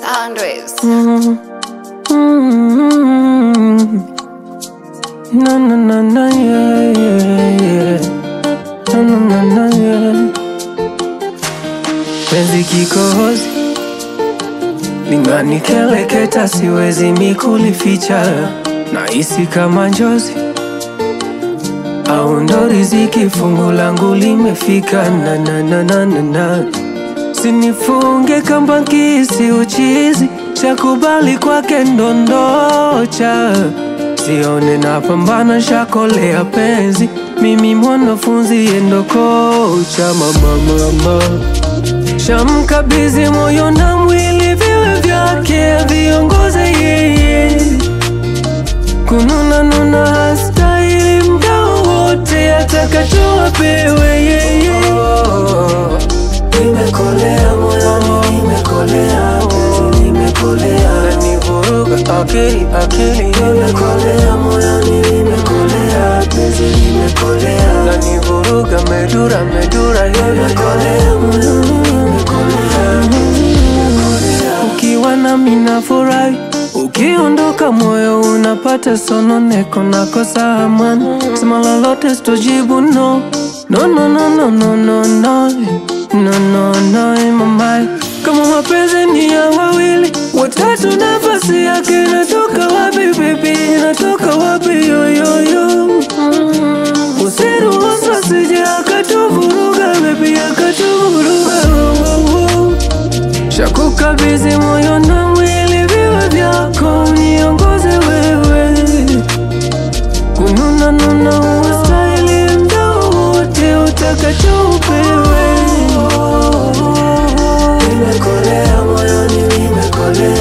Andres. Na na na na yeah yeah yeah. Na na na na yeah. Penzi kikohozi linanikeleketa, siwezi mikulificha, nahisi kama njozi au ndo riziki, fungu langu limefika. Na na na na na na. Sinifunge kamba kisi uchizi, shakubali kwake ndondocha, sione na pambana, shakolea penzi, mimi mwanafunzi yendo kocha. Mama shamkabizi moyo na mwili viwe vyake, viongoze yeye, kununa nuna hastahili mgao wote, atakachoa pewe yeye. Nimekolea moyoni, nimekolea penzi, nimekolea nanivuruga akili. Nimekolea moyoni, nimekolea penzi, nimekolea nanivuruga medura nimekolea moyoni, nimekolea. Ukiwa nami nafurahi, ukiondoka moyo unapata sononeko, nakosa amani, sema lolote sitojibu no. No, mama, kama mapenzi ni ya wawili, watatu nafasi yake inatoka wapi baby, inatoka wapi yo. Usiruhusu asije akatuvuruga baby, akatuvuruga. Shakukabidhi moyo na mwili viwe vyako, niongoze wewe, kununa nuna ustahili mdao wote, utakacho upewe. Nimekolea moyoni, nimekolea